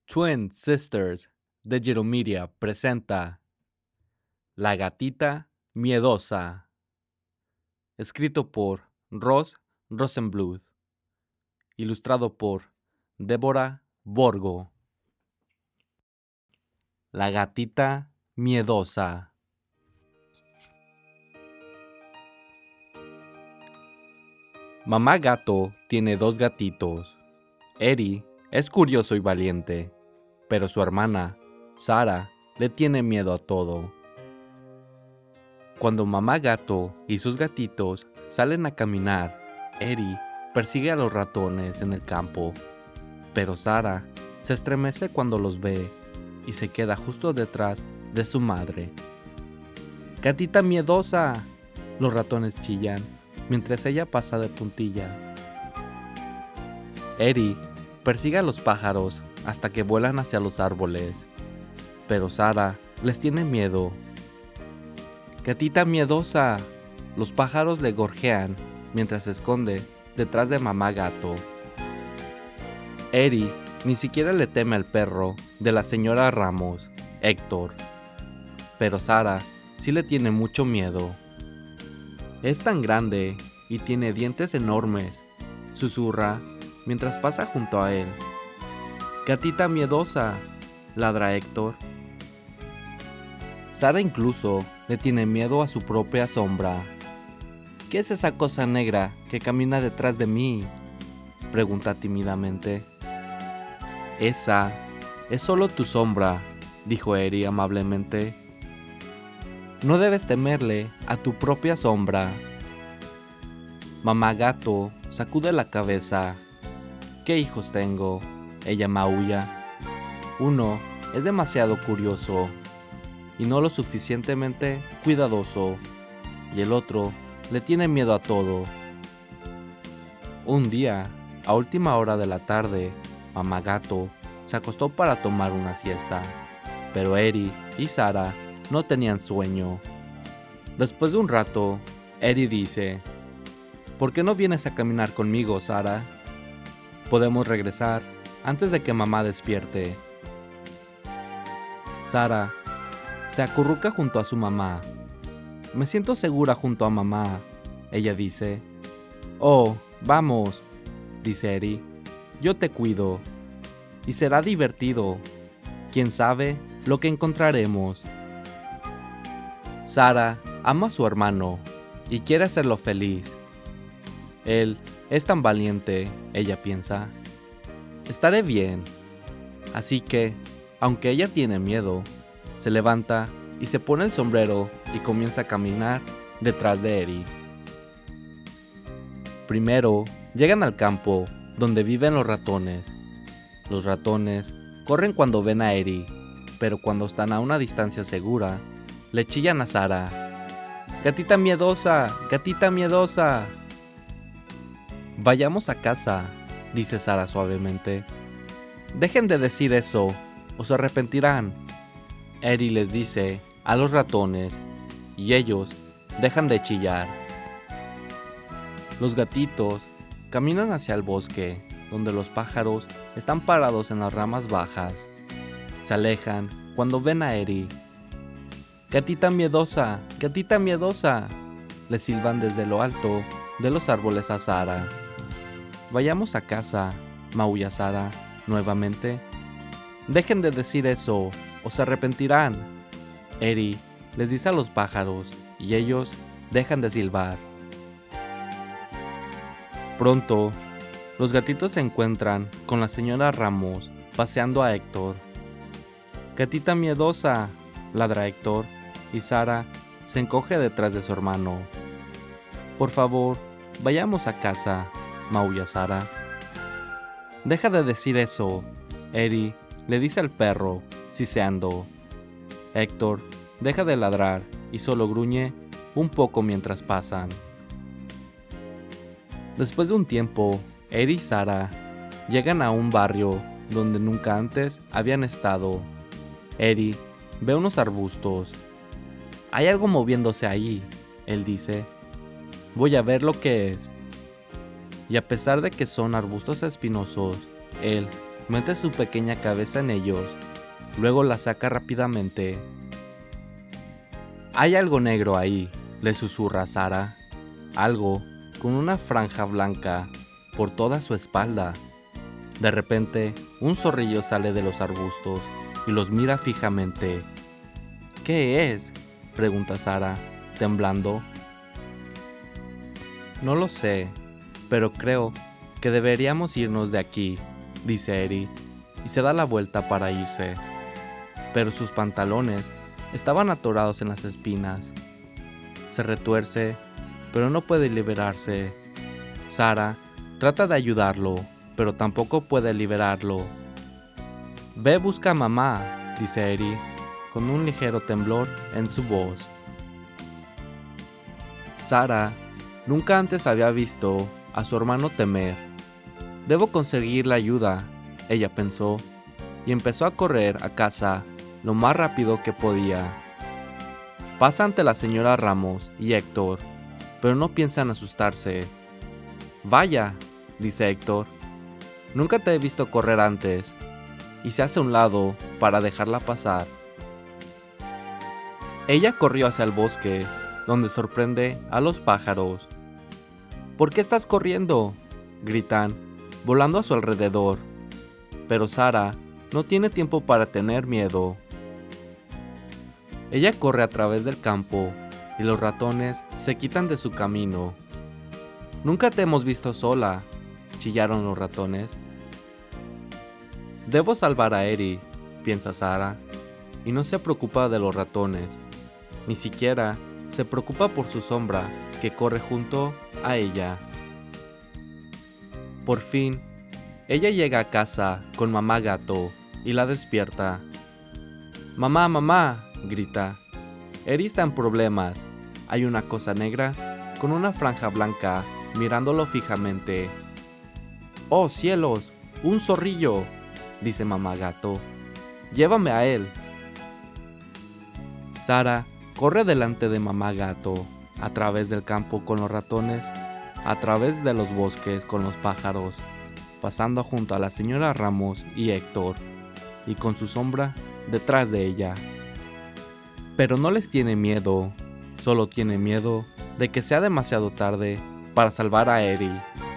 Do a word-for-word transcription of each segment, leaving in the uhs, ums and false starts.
Twin Sisters de Giromedia presenta La gatita miedosa, escrito por Ross Rosenbluth, ilustrado por Deborah Borgo. La gatita miedosa. Mamá gato tiene dos gatitos. Eddie es curioso y valiente, pero su hermana, Sara, le tiene miedo a todo. Cuando mamá gato y sus gatitos salen a caminar, Eddie persigue a los ratones en el campo, pero Sara se estremece cuando los ve y se queda justo detrás de su madre. ¡Gatita miedosa!, los ratones chillan mientras ella pasa de puntillas. Eddie persigue a los pájaros hasta que vuelan hacia los árboles, pero Sara les tiene miedo. ¡Gatita miedosa!, los pájaros le gorjean mientras se esconde detrás de mamá gato. Eddie ni siquiera le teme al perro de la señora Ramos, Héctor, pero Sara sí le tiene mucho miedo. Es tan grande y tiene dientes enormes, susurra mientras pasa junto a él. ¡Gatita miedosa!, ladra Héctor. Sara incluso le tiene miedo a su propia sombra. ¿Qué es esa cosa negra que camina detrás de mí?, pregunta tímidamente. Esa es solo tu sombra, dijo Eri amablemente. No debes temerle a tu propia sombra. Mamá gato sacude la cabeza. ¿Qué hijos tengo?, ella maulla. Uno es demasiado curioso y no lo suficientemente cuidadoso, y el otro le tiene miedo a todo. Un día, a última hora de la tarde, mamá gato se acostó para tomar una siesta, pero Eri y Sara no tenían sueño. Después de un rato, Eri dice: ¿Por qué no vienes a caminar conmigo, Sara? Podemos regresar antes de que mamá despierte. Sara se acurruca junto a su mamá. Me siento segura junto a mamá, ella dice. Oh, vamos, dice Eri. Yo te cuido. Y será divertido. ¿Quién sabe lo que encontraremos? Sara ama a su hermano y quiere hacerlo feliz. Él es tan valiente, ella piensa. Estaré bien. Así que, aunque ella tiene miedo, se levanta y se pone el sombrero y comienza a caminar detrás de Eri. Primero, llegan al campo donde viven los ratones. Los ratones corren cuando ven a Eri, pero cuando están a una distancia segura, le chillan a Sara. ¡Gatita miedosa! ¡Gatita miedosa! Vayamos a casa, dice Sara suavemente. Dejen de decir eso, o se arrepentirán. Eri les dice a los ratones, y ellos dejan de chillar. Los gatitos caminan hacia el bosque, donde los pájaros están parados en las ramas bajas. Se alejan cuando ven a Eri. ¡Gatita miedosa! ¡Gatita miedosa!, le silban desde lo alto de los árboles a Sara. Vayamos a casa, maulla Sara nuevamente. Dejen de decir eso, o se arrepentirán. Eri les dice a los pájaros, y ellos dejan de silbar. Pronto, los gatitos se encuentran con la señora Ramos paseando a Héctor. ¡Gatita miedosa!, ladra Héctor, y Sara se encoge detrás de su hermano. Por favor, vayamos a casa, maulla Sara. Deja de decir eso, Eri le dice al perro, siseando. Héctor deja de ladrar y solo gruñe un poco mientras pasan. Después de un tiempo, Eri y Sara llegan a un barrio donde nunca antes habían estado. Eri ve unos arbustos. Hay algo moviéndose ahí, él dice. Voy a ver lo que es. Y a pesar de que son arbustos espinosos, él mete su pequeña cabeza en ellos, luego la saca rápidamente. Hay algo negro ahí, le susurra Sara, algo con una franja blanca por toda su espalda. De repente, un zorrillo sale de los arbustos y los mira fijamente. ¿Qué es?, pregunta Sara, temblando. No lo sé, pero creo que deberíamos irnos de aquí, dice Eri, y se da la vuelta para irse. Pero sus pantalones estaban atorados en las espinas. Se retuerce, pero no puede liberarse. Sara trata de ayudarlo, pero tampoco puede liberarlo. Ve, busca a mamá, dice Eri, con un ligero temblor en su voz. Sara nunca antes había visto a su hermano temer. Debo conseguir la ayuda, ella pensó, y empezó a correr a casa lo más rápido que podía. Pasa ante la señora Ramos y Héctor, pero no piensa en asustarse. Vaya, dice Héctor, nunca te he visto correr antes, y se hace a un lado para dejarla pasar. Ella corrió hacia el bosque, donde sorprende a los pájaros. ¿Por qué estás corriendo?, gritan, volando a su alrededor. Pero Sara no tiene tiempo para tener miedo. Ella corre a través del campo y los ratones se quitan de su camino. Nunca te hemos visto sola, chillaron los ratones. Debo salvar a Eri, piensa Sara, y no se preocupa de los ratones, ni siquiera se preocupa por su sombra que corre junto a ella. Por fin, ella llega a casa con mamá gato y la despierta. Mamá, mamá, grita. Eri está en problemas. Hay una cosa negra con una franja blanca mirándolo fijamente. ¡Oh, cielos! ¡Un zorrillo!, dice mamá gato. ¡Llévame a él! Sara corre delante de mamá gato, a través del campo con los ratones, a través de los bosques con los pájaros, pasando junto a la señora Ramos y Héctor, y con su sombra detrás de ella. Pero no les tiene miedo, solo tiene miedo de que sea demasiado tarde para salvar a Eri.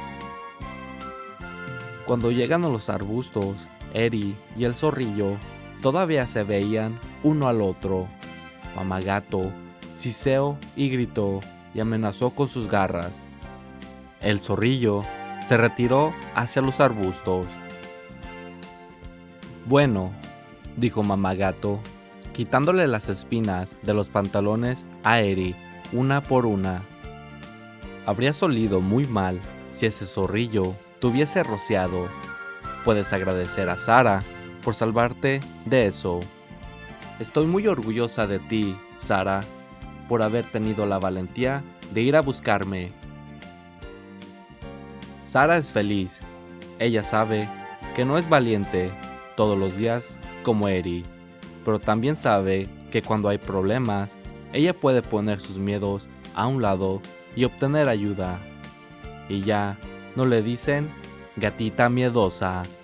Cuando llegan a los arbustos, Eri y el zorrillo todavía se veían uno al otro. Mamá gato siseó y gritó y amenazó con sus garras. El zorrillo se retiró hacia los arbustos. Bueno, dijo mamá gato, quitándole las espinas de los pantalones a Eri una por una. Habrías olido muy mal si ese zorrillo te hubiese rociado. Puedes agradecer a Sara por salvarte de eso. Estoy muy orgullosa de ti, Sara, por haber tenido la valentía de ir a buscarme. Sara es feliz. Ella sabe que no es valiente todos los días como Eri, pero también sabe que cuando hay problemas, ella puede poner sus miedos a un lado y obtener ayuda. Y ya no le dicen gatita miedosa.